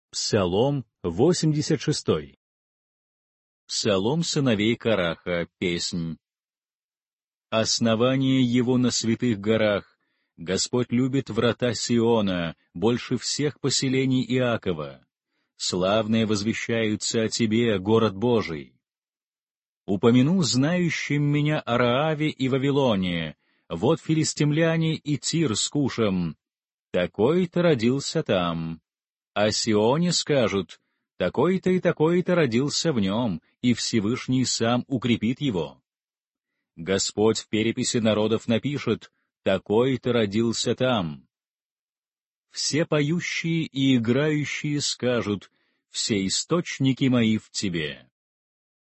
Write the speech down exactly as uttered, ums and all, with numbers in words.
Псалом восемьдесят шестой. Псалом сыновей Караха, песнь. Основание его на святых горах, Господь любит врата Сиона больше всех поселений Иакова. Славные возвещаются о тебе, город Божий. Упомяну знающим меня о Рааве и Вавилоне, вот филистимляне и Тир с Кушем. Такой-то родился там. О Сионе скажут, такой-то и такой-то родился в нем, и Всевышний сам укрепит его. Господь в переписи народов напишет, такой-то родился там. Все поющие и играющие скажут, все источники мои в тебе.